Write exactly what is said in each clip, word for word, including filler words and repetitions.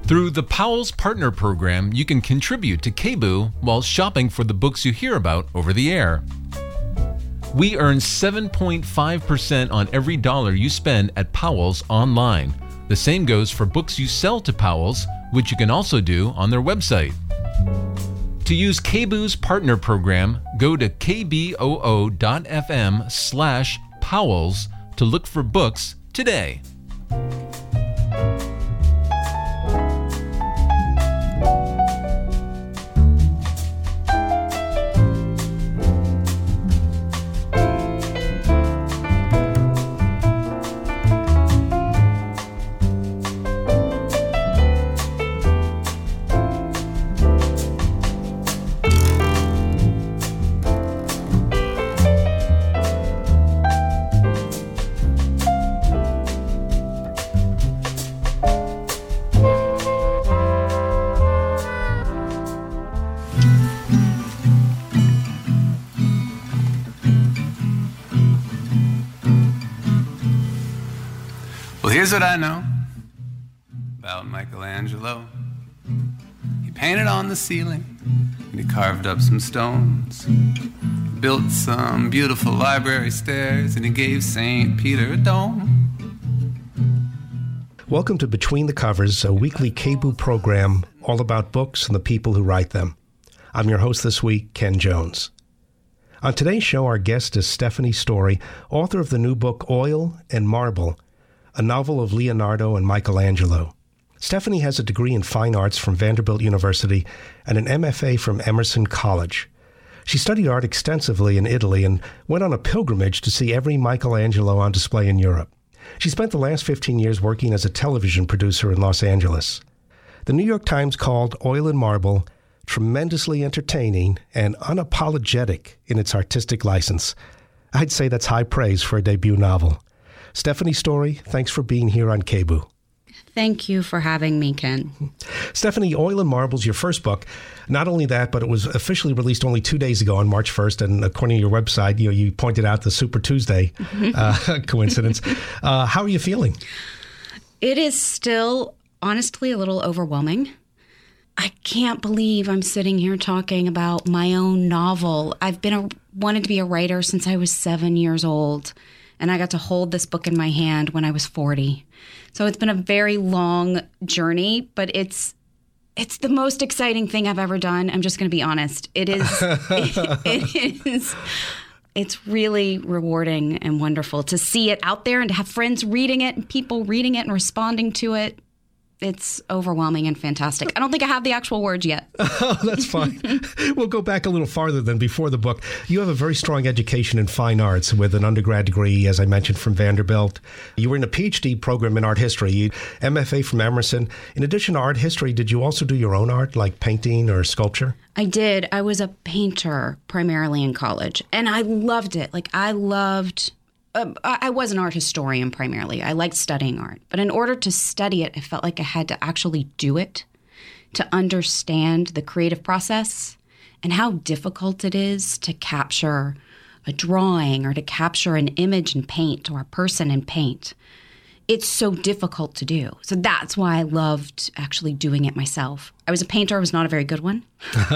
Through the Powell's Partner Program, you can contribute to K B U while shopping for the books you hear about over the air. We earn seven point five percent on every dollar you spend at Powell's online. The same goes for books you sell to Powell's, which you can also do on their website. To use K B U's Partner Program, go to kboo.fm slash Powell's to look for books today. Well, here's what I know about Michelangelo. He painted on the ceiling, and he carved up some stones, built some beautiful library stairs, and he gave Saint Peter a dome. Welcome to Between the Covers, a weekly K B U program all about books and the people who write them. I'm your host this week, Ken Jones. On today's show, our guest is Stephanie Story, author of the new book Oil and Marble, a novel of Leonardo and Michelangelo. Stephanie has a degree in fine arts from Vanderbilt University and an M F A from Emerson College. She studied art extensively in Italy and went on a pilgrimage to see every Michelangelo on display in Europe. She spent the last fifteen years working as a television producer in Los Angeles. The New York Times called Oil and Marble tremendously entertaining and unapologetic in its artistic license. I'd say that's high praise for a debut novel. Stephanie Story, thanks for being here on K B U. Thank you for having me, Ken. Stephanie, Oil and Marble's your first book. Not only that, but it was officially released only two days ago on March first, and according to your website, you know, you pointed out the Super Tuesday uh, coincidence. Uh, how are you feeling? It is still, honestly, a little overwhelming. I can't believe I'm sitting here talking about my own novel. I've been a, wanted to be a writer since I was seven years old. And I got to hold this book in my hand when I was forty. So it's been a very long journey, but it's it's the most exciting thing I've ever done. I'm just going to be honest. It is, it, it is, it's really rewarding and wonderful to see it out there and to have friends reading it and people reading it and responding to it. It's overwhelming and fantastic. I don't think I have the actual words yet. Oh, that's fine. We'll go back a little farther than before the book. You have a very strong education in fine arts with an undergrad degree, as I mentioned, from Vanderbilt. You were in a P H D program in art history, M F A from Emerson. In addition to art history, did you also do your own art, like painting or sculpture? I did. I was a painter primarily in college, and I loved it. Like, I loved... Uh, I was an art historian primarily. I liked studying art. But in order to study it, I felt like I had to actually do it to understand the creative process and how difficult it is to capture a drawing or to capture an image in paint or a person in paint. It's so difficult to do. So that's why I loved actually doing it myself. I was a painter. I was not a very good one.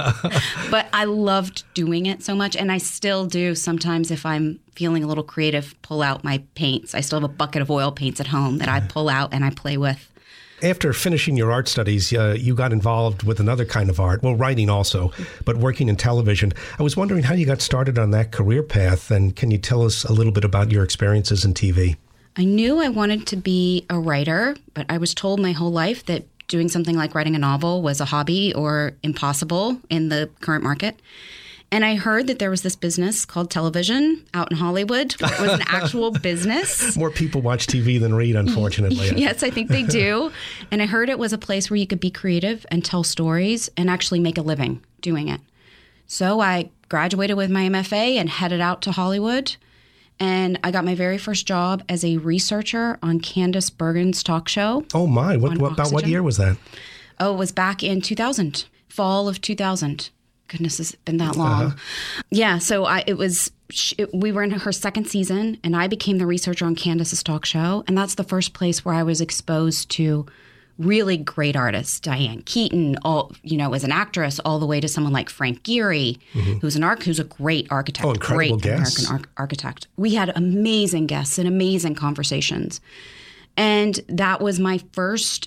But I loved doing it so much. And I still do sometimes if I'm feeling a little creative, pull out my paints. I still have a bucket of oil paints at home that I pull out and I play with. After finishing your art studies, uh, you got involved with another kind of art, well, writing also, but working in television. I was wondering how you got started on that career path, and can you tell us a little bit about your experiences in T V? I knew I wanted to be a writer, but I was told my whole life that doing something like writing a novel was a hobby or impossible in the current market. And I heard that there was this business called television out in Hollywood. It was an actual business. More people watch T V than read, unfortunately. Yes, I think they do. And I heard it was a place where you could be creative and tell stories and actually make a living doing it. So I graduated with my M F A and headed out to Hollywood. And I got my very first job as a researcher on Candace Bergen's talk show. Oh, my. What, what about what year was that? Oh, it was back in two thousand, fall of two thousand. Goodness, it's been that long. Uh-huh. Yeah, so I, it was, it, we were in her second season, and I became the researcher on Candace's talk show. And that's the first place where I was exposed to really great artists, Diane Keaton, all you know, as an actress, all the way to someone like Frank Gehry, mm-hmm. who's an arch, who's a great architect, oh, incredible great guests. American ar- architect. We had amazing guests and amazing conversations, and that was my first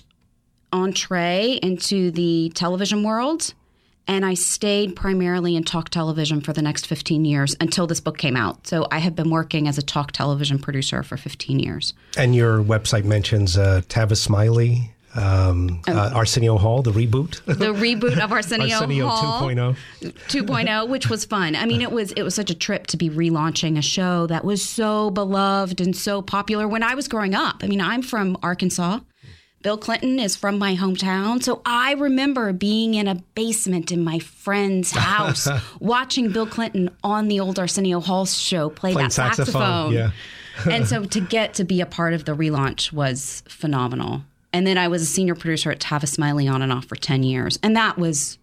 entree into the television world. And I stayed primarily in talk television for the next fifteen years until this book came out. So I have been working as a talk television producer for fifteen years. And your website mentions uh, Tavis Smiley, um, um, uh, Arsenio Hall, the reboot. The reboot of Arsenio, Arsenio Hall. two point oh. two point oh, which was fun. I mean, it was it was such a trip to be relaunching a show that was so beloved and so popular when I was growing up. I mean, I'm from Arkansas. Bill Clinton is from my hometown. So I remember being in a basement in my friend's house watching Bill Clinton on the old Arsenio Hall show play Playing that saxophone. saxophone. Yeah. And so to get to be a part of the relaunch was phenomenal. And then I was a senior producer at Tavis Smiley on and off for ten years. And that was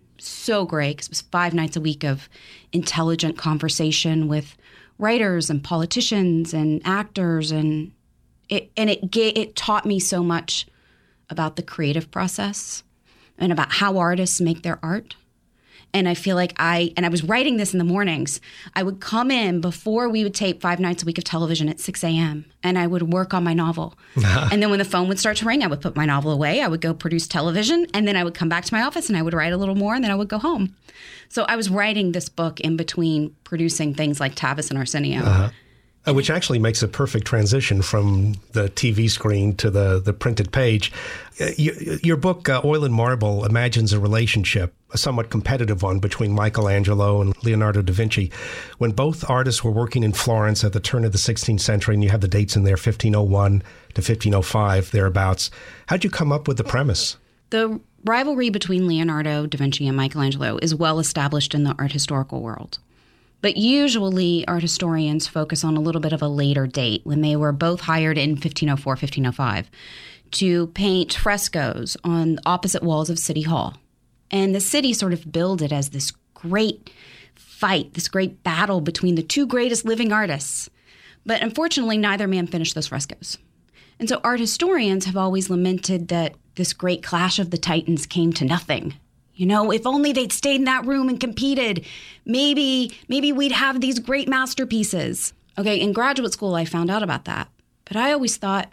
so great because it was five nights a week of intelligent conversation with writers and politicians and actors. And it, and it, ga- it taught me so much about the creative process and about how artists make their art. And I feel like I, and I was writing this in the mornings, I would come in before we would tape five nights a week of television at six a.m. and I would work on my novel. And then when the phone would start to ring, I would put my novel away. I would go produce television, and then I would come back to my office and I would write a little more, and then I would go home. So I was writing this book in between producing things like Tavis and Arsenio. Uh-huh. Uh, which actually makes a perfect transition from the T V screen to the, the printed page. Uh, you, your book, uh, Oil and Marble, imagines a relationship, a somewhat competitive one, between Michelangelo and Leonardo da Vinci. When both artists were working in Florence at the turn of the sixteenth century, and you have the dates in there, fifteen oh one to fifteen oh five, thereabouts, how'd you come up with the premise? The rivalry between Leonardo da Vinci and Michelangelo is well established in the art historical world. But usually art historians focus on a little bit of a later date when they were both hired in fifteen oh four, fifteen oh five to paint frescoes on opposite walls of City Hall. And the city sort of billed it as this great fight, this great battle between the two greatest living artists. But unfortunately, neither man finished those frescoes. And so art historians have always lamented that this great clash of the titans came to nothing. You know, if only they'd stayed in that room and competed, maybe maybe we'd have these great masterpieces. Okay, in graduate school, I found out about that. But I always thought,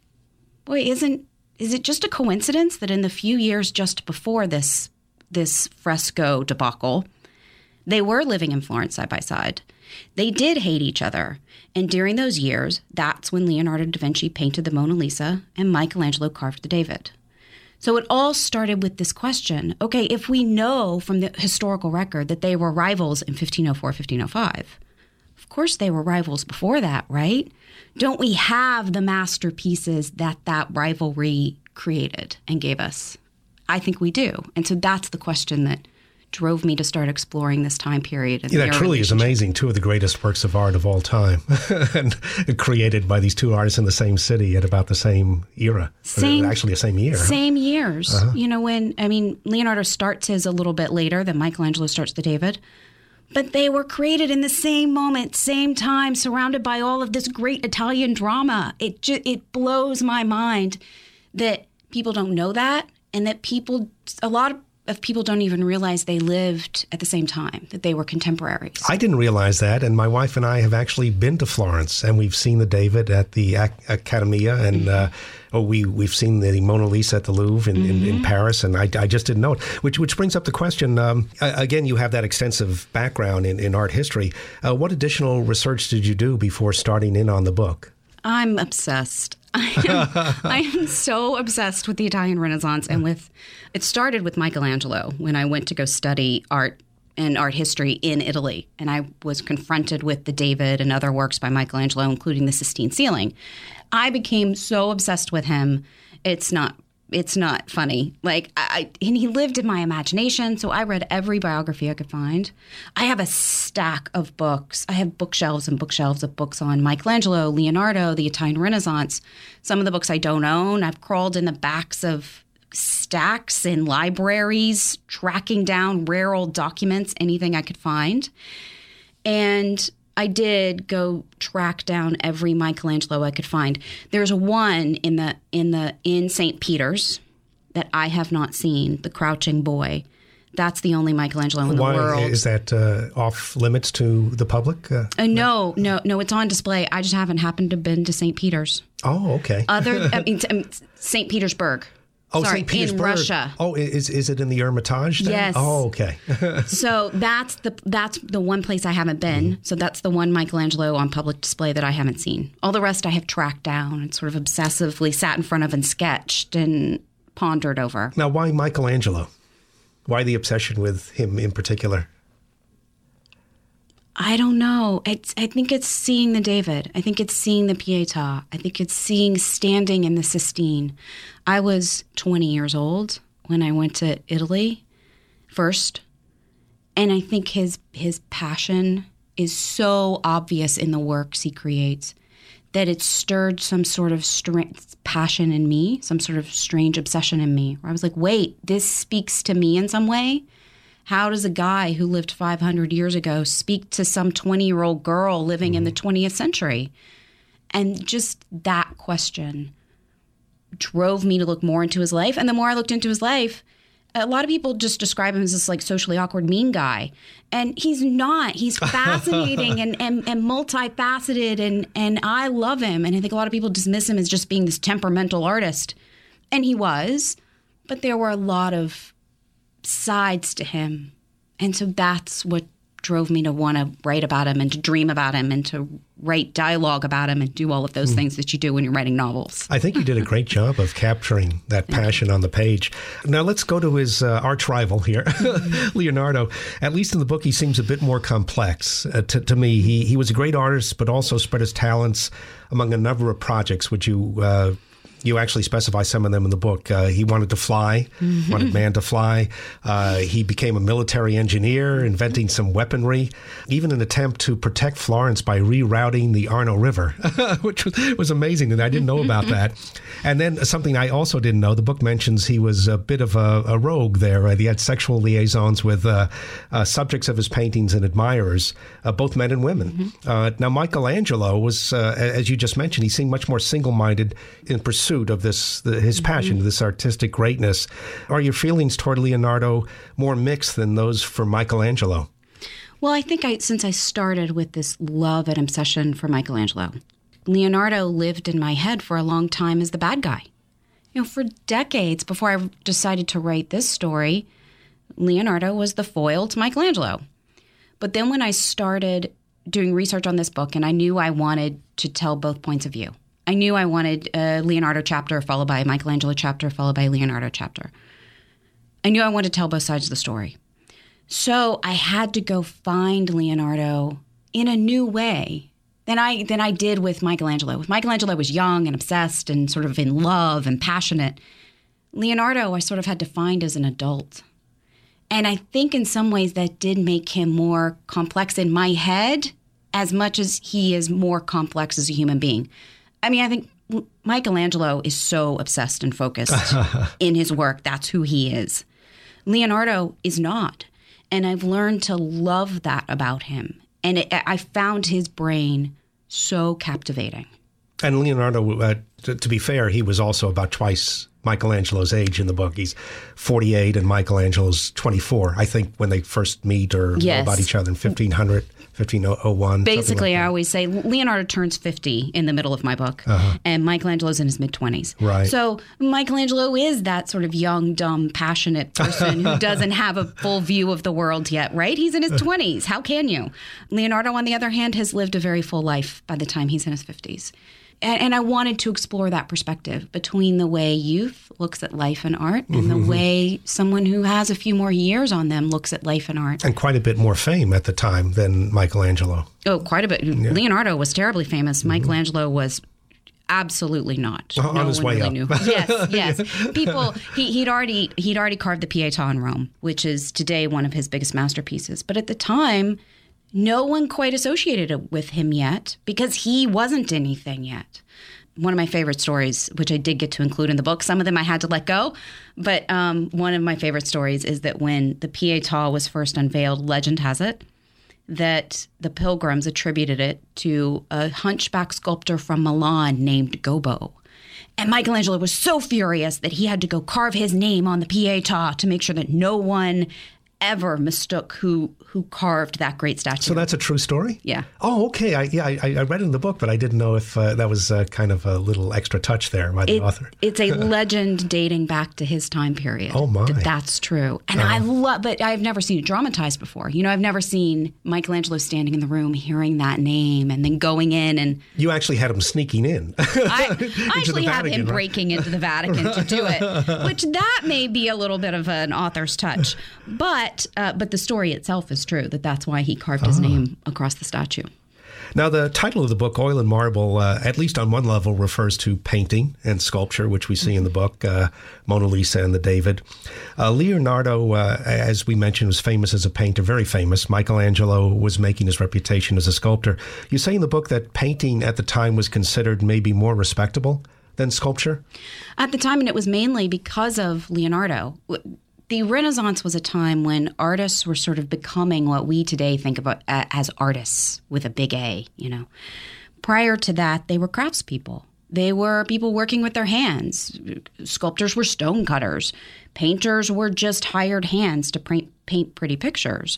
boy, isn't is it just a coincidence that in the few years just before this this fresco debacle, they were living in Florence side by side. They did hate each other. And during those years, that's when Leonardo da Vinci painted the Mona Lisa and Michelangelo carved the David. So it all started with this question, okay, if we know from the historical record that they were rivals in fifteen oh four, fifteen oh five, of course they were rivals before that, right? Don't we have the masterpieces that that rivalry created and gave us? I think we do. And so that's the question that drove me to start exploring this time period. And yeah, that truly is amazing. Two of the greatest works of art of all time, and created by these two artists in the same city at about the same era. Same, actually, the same year. Same years. Uh-huh. You know, when, I mean, Leonardo starts his a little bit later than Michelangelo starts the David, but they were created in the same moment, same time, surrounded by all of this great Italian drama. It ju- it blows my mind that people don't know that, and that people, a lot of of people don't even realize they lived at the same time, that they were contemporaries. I didn't realize that, and my wife and I have actually been to Florence, and we've seen the David at the Ac- Accademia, and mm-hmm. uh, oh, we, we've seen the Mona Lisa at the Louvre in, mm-hmm. in, in Paris, and I, I just didn't know it. Which, which brings up the question, um, again, you have that extensive background in, in art history. Uh, what additional research did you do before starting in on the book? I'm obsessed. I am, I am so obsessed with the Italian Renaissance, and with it started with Michelangelo when I went to go study art and art history in Italy, and I was confronted with the David and other works by Michelangelo, including the Sistine Ceiling. I became so obsessed with him. It's not it's not funny. Like, I, and he lived in my imagination, so I read every biography I could find. I have a stack of books. I have bookshelves and bookshelves of books on Michelangelo, Leonardo, the Italian Renaissance. Some of the books I don't own. I've crawled in the backs of stacks in libraries, tracking down rare old documents, anything I could find. And I did go track down every Michelangelo I could find. There's one in the in the in Saint Peter's that I have not seen, The Crouching Boy. That's the only Michelangelo in the Why, world. Is that uh, off limits to the public? Uh, uh, no, no, no. It's on display. I just haven't happened to been to Saint Peter's. Oh, okay. Other, I mean, Saint Petersburg. Oh, Sorry, Saint Petersburg. in Russia. Oh, is is it in the Hermitage then? Yes. Oh, okay. So that's the that's the one place I haven't been. Mm. So that's the one Michelangelo on public display that I haven't seen. All the rest I have tracked down and sort of obsessively sat in front of and sketched and pondered over. Now, why Michelangelo? Why the obsession with him in particular? I don't know. It's, I think it's seeing the David. I think it's seeing the Pietà. I think it's seeing standing in the Sistine. I was twenty years old when I went to Italy first. And I think his his passion is so obvious in the works he creates that it stirred some sort of strange passion in me, some sort of strange obsession in me, where I was like, wait, this speaks to me in some way? How does a guy who lived five hundred years ago speak to some twenty-year-old girl living mm. in the twentieth century? And just that question drove me to look more into his life. And the more I looked into his life, a lot of people just describe him as this like socially awkward, mean guy. And he's not. He's fascinating and, and, and multifaceted, and, and I love him. And I think a lot of people dismiss him as just being this temperamental artist. And he was, but there were a lot of sides to him. And so that's what drove me to want to write about him and to dream about him and to write dialogue about him and do all of those mm. things that you do when you're writing novels. I think you did a great job of capturing that passion on the page. Now let's go to his uh, arch rival here, Leonardo. At least in the book, he seems a bit more complex uh, to, to me. He, he was a great artist, but also spread his talents among a number of projects, which you... Uh, You actually specify some of them in the book. Uh, he wanted to fly, mm-hmm. wanted man to fly. Uh, he became a military engineer, inventing some weaponry, even an attempt to protect Florence by rerouting the Arno River, which was, was amazing, and I didn't know about that. And then something I also didn't know, the book mentions he was a bit of a, a rogue there. Uh, he had sexual liaisons with uh, uh, subjects of his paintings and admirers, uh, both men and women. Mm-hmm. Uh, now, Michelangelo was, uh, as you just mentioned, he seemed much more single-minded in pursuit of this, the, his passion, mm-hmm. this artistic greatness. Are your feelings toward Leonardo more mixed than those for Michelangelo? Well, I think I, since I started with this love and obsession for Michelangelo, Leonardo lived in my head for a long time as the bad guy. You know, for decades before I decided to write this story, Leonardo was the foil to Michelangelo. But then when I started doing research on this book, and I knew I wanted to tell both points of view, I knew I wanted a Leonardo chapter followed by a Michelangelo chapter followed by a Leonardo chapter. I knew I wanted to tell both sides of the story. So I had to go find Leonardo in a new way than I than I did with Michelangelo. With Michelangelo, I was young and obsessed and sort of in love and passionate. Leonardo, I sort of had to find as an adult. And I think in some ways that did make him more complex in my head as much as he is more complex as a human being. I mean, I think Michelangelo is so obsessed and focused in his work. That's who he is. Leonardo is not. And I've learned to love that about him. And it, I found his brain so captivating. And Leonardo, uh, to, to be fair, he was also about twice Michelangelo's age in the book. He's forty-eight and Michelangelo's twenty-four, I think, when they first meet or yes. know about each other in fifteen hundred. fifteen oh one. Basically, like I always say Leonardo turns fifty in the middle of my book, uh-huh. and Michelangelo's in his mid-twenties. Right. So Michelangelo is that sort of young, dumb, passionate person who doesn't have a full view of the world yet, right? He's in his twenties. How can you? Leonardo, on the other hand, has lived a very full life by the time he's in his fifties. And, and I wanted to explore that perspective between the way youth looks at life and art and mm-hmm. the way someone who has a few more years on them looks at life and art. And quite a bit more fame at the time than Michelangelo. Oh, quite a bit. Yeah. Leonardo was terribly famous. Mm-hmm. Michelangelo was absolutely not. Oh, no on his way really up. Knew. Yes, yes. People, he, he'd already he'd already carved the Pietà in Rome, which is today one of his biggest masterpieces. But at the time, no one quite associated it with him yet because he wasn't anything yet. One of my favorite stories, which I did get to include in the book, some of them I had to let go, but um, one of my favorite stories is that when the Pietà was first unveiled, legend has it that the pilgrims attributed it to a hunchback sculptor from Milan named Gobbo. And Michelangelo was so furious that he had to go carve his name on the Pietà to make sure that no one ever mistook who who carved that great statue. So that's a true story? Yeah. Oh, okay. I, yeah, I, I read it in the book, but I didn't know if uh, that was uh, kind of a little extra touch there by the it, author. It's a legend dating back to his time period. Oh, my. That that's true. And Oh. I love, but I've never seen it dramatized before. You know, I've never seen Michelangelo standing in the room, hearing that name, and then going in and... You actually had him sneaking in. I, I actually have Vatican, him right? breaking into the Vatican to do it, which that may be a little bit of an author's touch. But uh, but the story itself is true, that that's why he carved his name across the statue. Now, the title of the book, Oil and Marble, uh, at least on one level, refers to painting and sculpture, which we see in the book, uh, Mona Lisa and the David. Uh, Leonardo, uh, as we mentioned, was famous as a painter, very famous. Michelangelo was making his reputation as a sculptor. You say in the book that painting at the time was considered maybe more respectable than sculpture? At the time, and it was mainly because of Leonardo. The Renaissance was a time when artists were sort of becoming what we today think about as artists with a big A, you know. Prior to that, they were craftspeople. They were people working with their hands. Sculptors were stone cutters. Painters were just hired hands to paint, paint pretty pictures.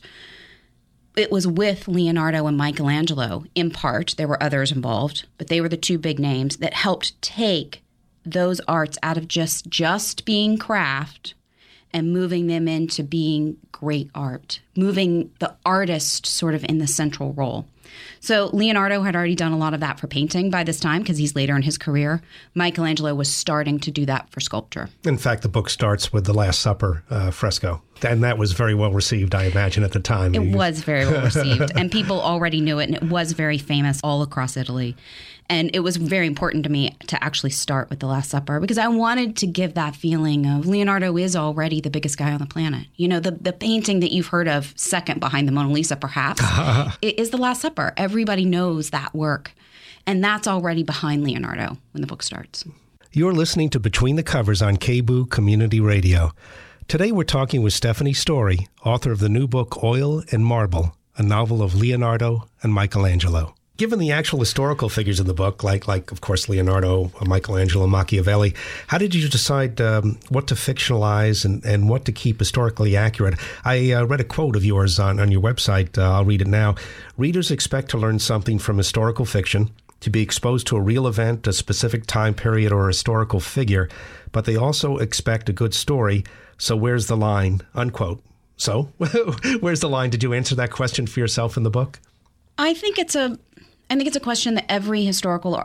It was with Leonardo and Michelangelo, in part. There were others involved, but they were the two big names that helped take those arts out of just, just being craft and moving them into being great art, moving the artist sort of in the central role. So Leonardo had already done a lot of that for painting by this time because he's later in his career. Michelangelo was starting to do that for sculpture. In fact, the book starts with the Last Supper uh, fresco, and that was very well received, I imagine, at the time. It was very well received, and people already knew it, and it was very famous all across Italy. And it was very important to me to actually start with the Last Supper because I wanted to give that feeling of Leonardo is already the biggest guy on the planet. You know, the, the painting that you've heard of second behind the Mona Lisa, perhaps, is the Last Supper. Everybody knows that work. And that's already behind Leonardo when the book starts. You're listening to Between the Covers on K B O O Community Radio. Today we're talking with Stephanie Story, author of the new book Oil and Marble, a novel of Leonardo and Michelangelo. Given the actual historical figures in the book, like, like of course, Leonardo, Michelangelo, Machiavelli, how did you decide um, what to fictionalize and, and what to keep historically accurate? I uh, read a quote of yours on, on your website. Uh, I'll read it now. Readers expect to learn something from historical fiction, to be exposed to a real event, a specific time period, or a historical figure, but they also expect a good story. So where's the line? Unquote. So where's the line? Did you answer that question for yourself in the book? I think it's a, I think it's a question that every historical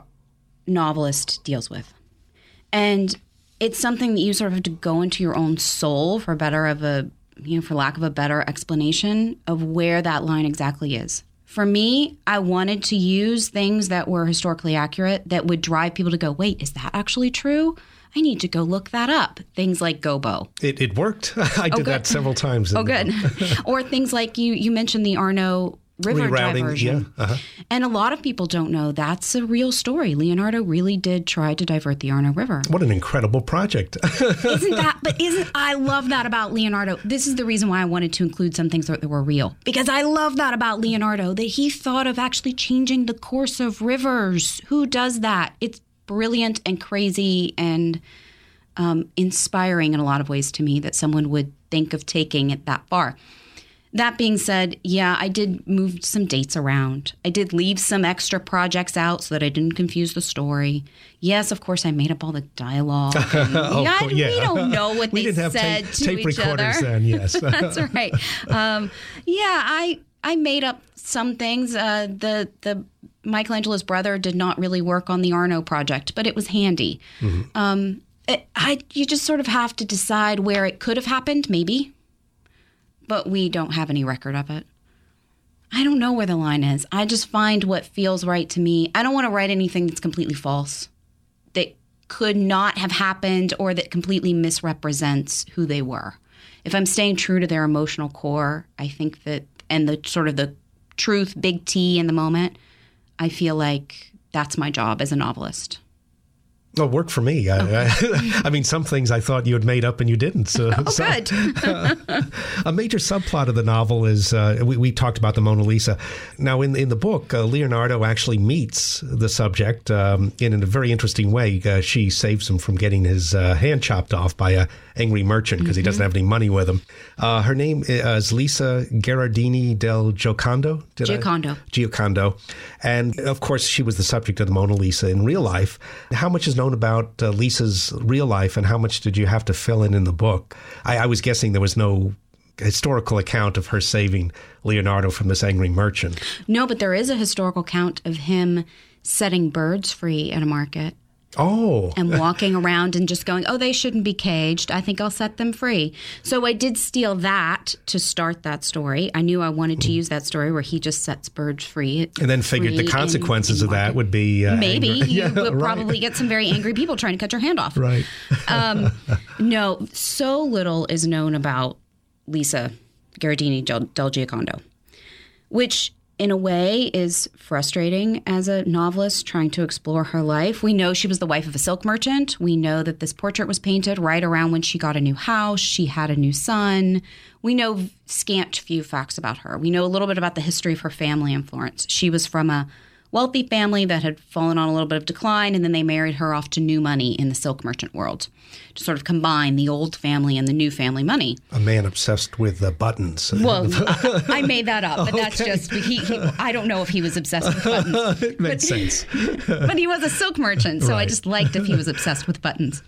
novelist deals with, and it's something that you sort of have to go into your own soul for better of a, you know, for lack of a better explanation of where that line exactly is. For me, I wanted to use things that were historically accurate that would drive people to go, wait, is that actually true? I need to go look that up. Things like Gobbo. It, it worked. I did oh, that several times. Oh, good. Or things like you, you mentioned the Arno River Rerouting, diversion. Yeah, uh-huh. And a lot of people don't know that's a real story. Leonardo really did try to divert the Arno River. What an incredible project. Isn't that, but isn't, I love that about Leonardo. This is the reason why I wanted to include some things that were real. Because I love that about Leonardo, that he thought of actually changing the course of rivers. Who does that? It's brilliant and crazy and um, inspiring in a lot of ways to me that someone would think of taking it that far. That being said, yeah, I did move some dates around. I did leave some extra projects out so that I didn't confuse the story. Yes, of course, I made up all the dialogue. And, oh, yeah, cool. yeah. We don't know what we they didn't have said tape, to tape each recorders other. then, yes. That's right. Um, yeah, I I made up some things. Uh, the the Michelangelo's brother did not really work on the Arno project, but it was handy. Mm-hmm. Um, it, I you just sort of have to decide where it could have happened, maybe. But we don't have any record of it. I don't know where the line is. I just find what feels right to me. I don't want to write anything that's completely false, that could not have happened, or that completely misrepresents who they were. If I'm staying true to their emotional core, I think that, and the sort of the truth, big T in the moment, I feel like that's my job as a novelist. Well, it worked for me. I, I, I mean, some things I thought you had made up and you didn't. So, Oh, so. good. A major subplot of the novel is, uh, we, we talked about the Mona Lisa. Now, in, in the book, uh, Leonardo actually meets the subject um, in a very interesting way. Uh, she saves him from getting his uh, hand chopped off by a angry merchant because mm-hmm. he doesn't have any money with him. Uh, her name is Lisa Gherardini del Giocondo. Did Giocondo. I? Giocondo. And, of course, she was the subject of the Mona Lisa in real life. How much is known about uh, Lisa's real life, and how much did you have to fill in in the book? I, I was guessing there was no historical account of her saving Leonardo from this angry merchant. No, but there is a historical account of him setting birds free at a market. Oh. And walking around and just going, oh, they shouldn't be caged. I think I'll set them free. So I did steal that to start that story. I knew I wanted to use that story where he just sets birds free. And then figured the consequences in, in of that would be uh, Maybe. Anger. You yeah, will right. probably get some very angry people trying to cut your hand off. Right. um, no, so little is known about Lisa Gherardini del, del Giocondo, which in a way is frustrating as a novelist trying to explore her life. We know she was the wife of a silk merchant. We know that this portrait was painted right around when she got a new house. She had a new son. We know scant few facts about her. We know a little bit about the history of her family in Florence. She was from a wealthy family that had fallen on a little bit of decline, and then they married her off to new money in the silk merchant world to sort of combine the old family and the new family money. A man obsessed with uh, buttons. Well, I, I made that up, but okay. that's just, he, he, I don't know if he was obsessed with buttons. It makes but, sense. But he was a silk merchant, so right. I just liked if he was obsessed with buttons.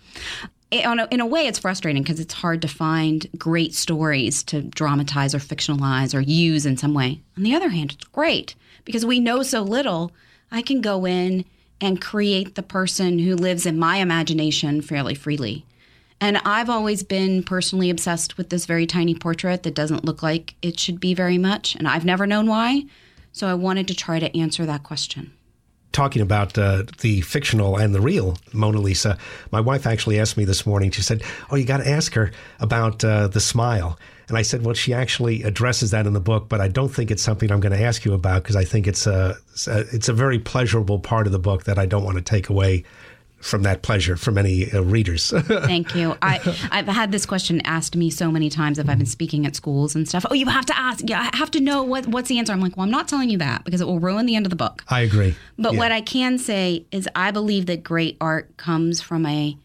In a, in a way, it's frustrating because it's hard to find great stories to dramatize or fictionalize or use in some way. On the other hand, it's great because we know so little. I can go in and create the person who lives in my imagination fairly freely. And I've always been personally obsessed with this very tiny portrait that doesn't look like it should be very much, and I've never known why. So I wanted to try to answer that question. Talking about uh, the fictional and the real Mona Lisa, my wife actually asked me this morning, she said, oh, you got to ask her about uh, the smile. And I said, well, she actually addresses that in the book, but I don't think it's something I'm going to ask you about because I think it's a, it's a very pleasurable part of the book that I don't want to take away from that pleasure from any uh, readers. Thank you. I, I've had this question asked me so many times if I've been speaking at schools and stuff. Oh, you have to ask. Yeah, I have to know what, what's the answer. I'm like, well, I'm not telling you that because it will ruin the end of the book. I agree. But yeah. what I can say is I believe that great art comes from a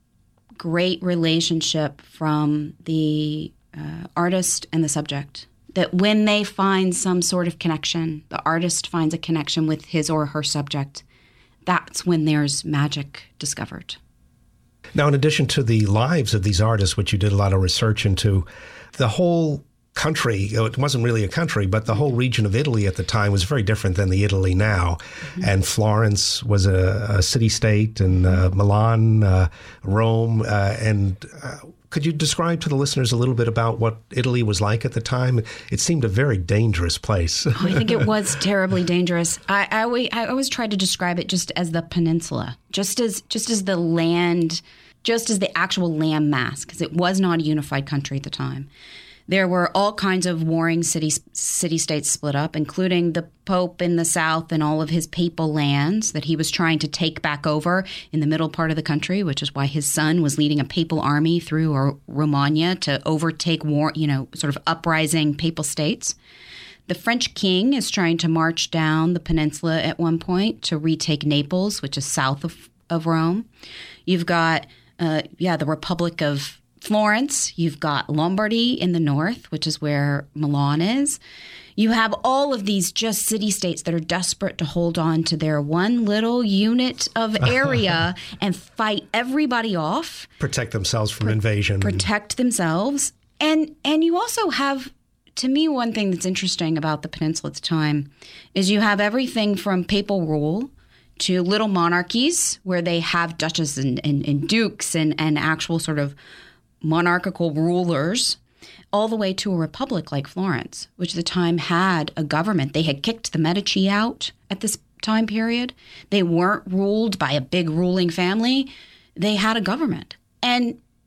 great relationship from the uh, artist and the subject. That when they find some sort of connection, the artist finds a connection with his or her subject, that's when there's magic discovered. Now, in addition to the lives of these artists, which you did a lot of research into, the whole country, it wasn't really a country, but the whole region of Italy at the time was very different than the Italy now. Mm-hmm. And Florence was a, a city-state, and uh, Milan, uh, Rome, uh, and uh, could you describe to the listeners a little bit about what Italy was like at the time? It seemed a very dangerous place. Oh, I think it was terribly dangerous. I, I, always, I always tried to describe it just as the peninsula, just as just as the land, just as the actual land mass, because it was not a unified country at the time. There were all kinds of warring city, city-states split up, including the Pope in the south and all of his papal lands that he was trying to take back over in the middle part of the country, which is why his son was leading a papal army through Romagna to overtake war, you know, sort of uprising papal states. The French king is trying to march down the peninsula at one point to retake Naples, which is south of, of Rome. You've got, uh, yeah, the Republic of Florence, you've got Lombardy in the north, which is where Milan is. You have all of these just city-states that are desperate to hold on to their one little unit of area and fight everybody off. Protect themselves from Pro- invasion. Protect themselves. And and you also have, to me, one thing that's interesting about the peninsula at the time is you have everything from papal rule to little monarchies where they have duchesses and, and, and dukes and, and actual sort of monarchical rulers, all the way to a republic like Florence, which at the time had a government. They had kicked the Medici out at this time period. They weren't ruled by a big ruling family. They had a government. And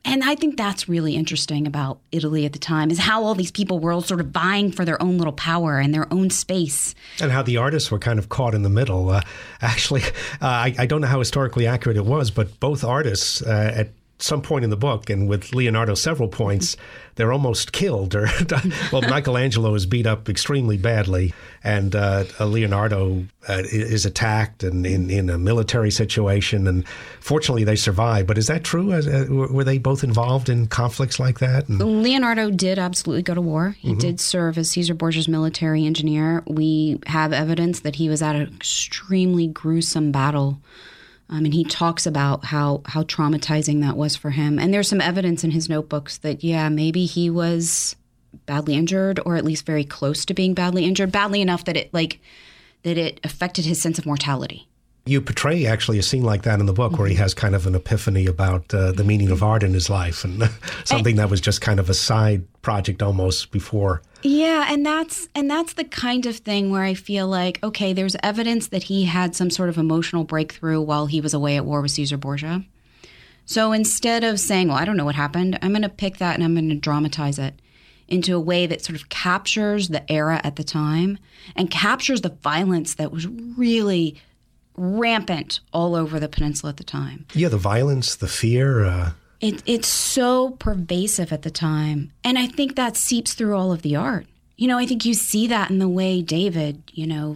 And I think that's really interesting about Italy at the time, is how all these people were all sort of vying for their own little power and their own space. And how the artists were kind of caught in the middle. Uh, actually, uh, I, I don't know how historically accurate it was, but both artists uh, at some point in the book, and with Leonardo several points, they're almost killed. Or well, Michelangelo is beat up extremely badly, and uh, Leonardo uh, is attacked and in, in a military situation, and fortunately they survive. But is that true? Uh, were they both involved in conflicts like that? And Leonardo did absolutely go to war. He mm-hmm. did serve as Caesar Borgia's military engineer. We have evidence that he was at an extremely gruesome battle. Um, and he talks about how, how traumatizing that was for him. And there's some evidence in his notebooks that, yeah, maybe he was badly injured, or at least very close to being badly injured, badly enough that it like that it affected his sense of mortality. You portray actually a scene like that in the book, mm-hmm. where he has kind of an epiphany about uh, the meaning of art in his life, and something I, that was just kind of a side project almost before. Yeah, and that's and that's the kind of thing where I feel like, okay, there's evidence that he had some sort of emotional breakthrough while he was away at war with Caesar Borgia. So instead of saying, well, I don't know what happened, I'm going to pick that and I'm going to dramatize it into a way that sort of captures the era at the time and captures the violence that was really rampant all over the peninsula at the time. Yeah, the violence, the fear. Uh... It, it's so pervasive at the time. And I think that seeps through all of the art. You know, I think you see that in the way David, you know,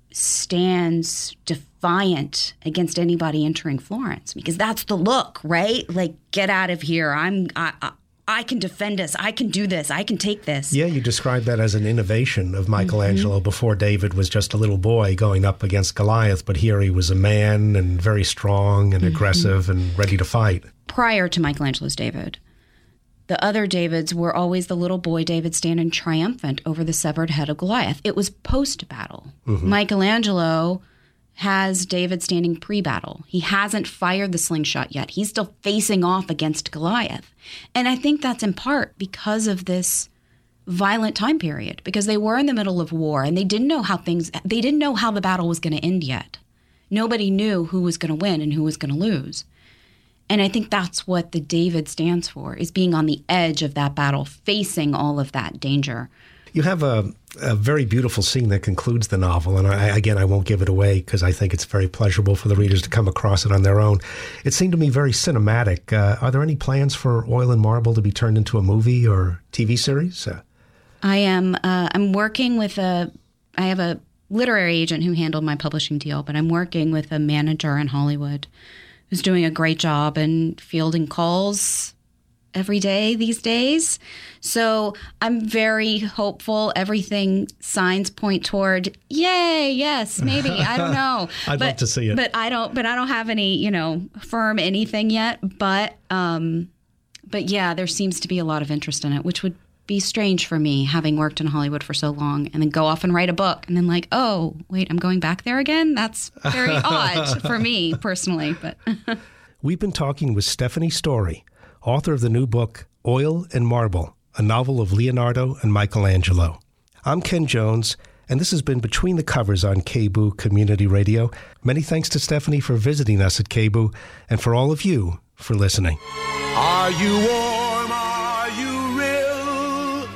stands defiant against anybody entering Florence, because that's the look, right? Like, get out of here. I'm, I, I, I can defend us. I can do this. I can take this. Yeah, you described that as an innovation of Michelangelo. Mm-hmm. Before, David was just a little boy going up against Goliath, but here he was a man and very strong and mm-hmm. aggressive and ready to fight. Prior to Michelangelo's David, the other Davids were always the little boy David standing triumphant over the severed head of Goliath. It was post-battle. Mm-hmm. Michelangelo has David standing pre-battle. He hasn't fired the slingshot yet. He's still facing off against Goliath. And I think that's in part because of this violent time period, because they were in the middle of war and they didn't know how things, they didn't know how the battle was going to end yet. Nobody knew who was going to win and who was going to lose. And I think that's what the David stands for, is being on the edge of that battle, facing all of that danger. You have a, a very beautiful scene that concludes the novel, and I, again, I won't give it away because I think it's very pleasurable for the readers to come across it on their own. It seemed to me very cinematic. Uh, are there any plans for Oil and Marble to be turned into a movie or T V series? Uh, I am. Uh, I'm working with a. I have a literary agent who handled my publishing deal, but I'm working with a manager in Hollywood who's doing a great job and fielding calls every day these days. So I'm very hopeful. Everything signs point toward, yay, yes, maybe. I don't know. I'd but, love to see it. But I don't but I don't have any, you know, firm anything yet. But um but yeah, there seems to be a lot of interest in it, which would be strange for me, having worked in Hollywood for so long, and then go off and write a book and then like, oh, wait, I'm going back there again? That's very odd for me personally. But we've been talking with Stephanie Story, author of the new book, Oil and Marble, a novel of Leonardo and Michelangelo. I'm Ken Jones, and this has been Between the Covers on K B O O Community Radio. Many thanks to Stephanie for visiting us at K B O O, and for all of you for listening. Are you warm? Are you real?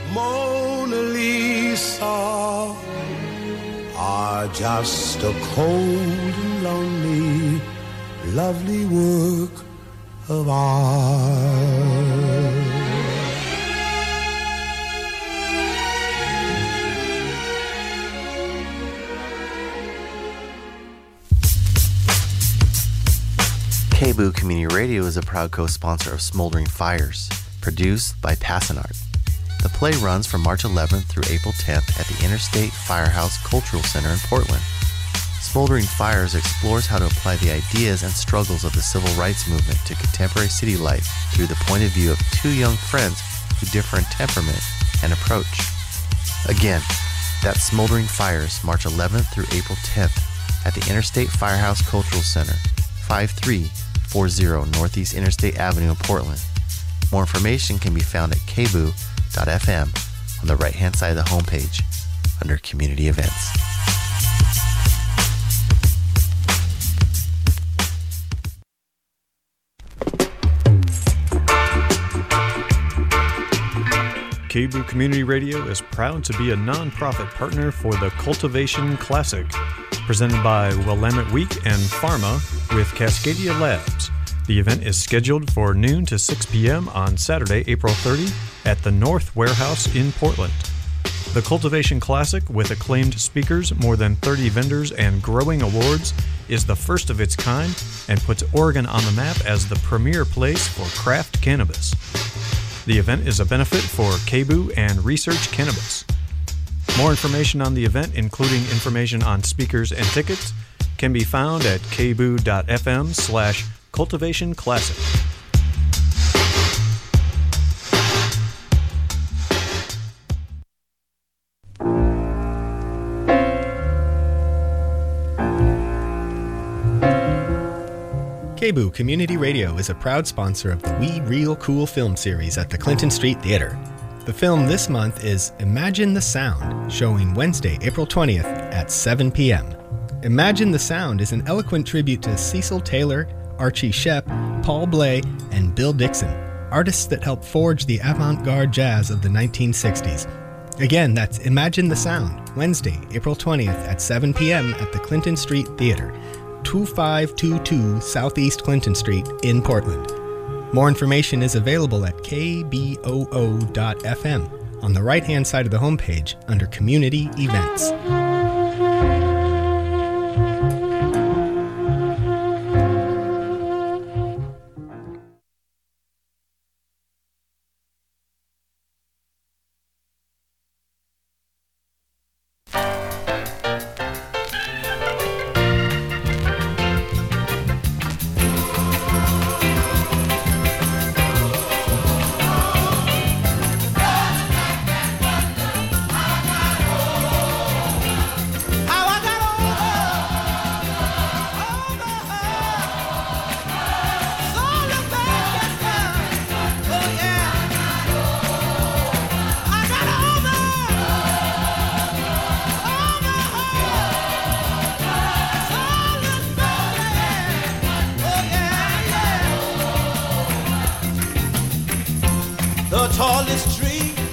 Mona Lisa? Are just a cold and lonely, lovely work of art. K B O O Community Radio is a proud co-sponsor of Smoldering Fires, produced by Passanart. The play runs from March eleventh through April tenth at the Interstate Firehouse Cultural Center in Portland. Smoldering Fires explores how to apply the ideas and struggles of the civil rights movement to contemporary city life through the point of view of two young friends who differ in temperament and approach. Again, that's Smoldering Fires, March eleventh through April tenth at the Interstate Firehouse Cultural Center, five three four zero Northeast Interstate Avenue in Portland. More information can be found at k b o o dot f m on the right-hand side of the homepage under Community Events. K B O O Community Radio is proud to be a non-profit partner for the Cultivation Classic, presented by Willamette Week and Pharma with Cascadia Labs. The event is scheduled for noon to six p.m. on Saturday, April thirtieth at the North Warehouse in Portland. The Cultivation Classic, with acclaimed speakers, more than thirty vendors, and growing awards, is the first of its kind and puts Oregon on the map as the premier place for craft cannabis. The event is a benefit for K B O O and Research Cannabis. More information on the event, including information on speakers and tickets, can be found at kboo.fm slash cultivation classic. K B O O Community Radio is a proud sponsor of the We Real Cool film series at the Clinton Street Theater. The film this month is Imagine the Sound, showing Wednesday, April twentieth at seven p.m. Imagine the Sound is an eloquent tribute to Cecil Taylor, Archie Shepp, Paul Bley, and Bill Dixon, artists that helped forge the avant-garde jazz of the nineteen sixties. Again, that's Imagine the Sound, Wednesday, April twentieth at seven p.m. at the Clinton Street Theater, two five two two Southeast Clinton Street in Portland. More information is available at k b o o dot f m on the right-hand side of the homepage under Community Events. tallest tree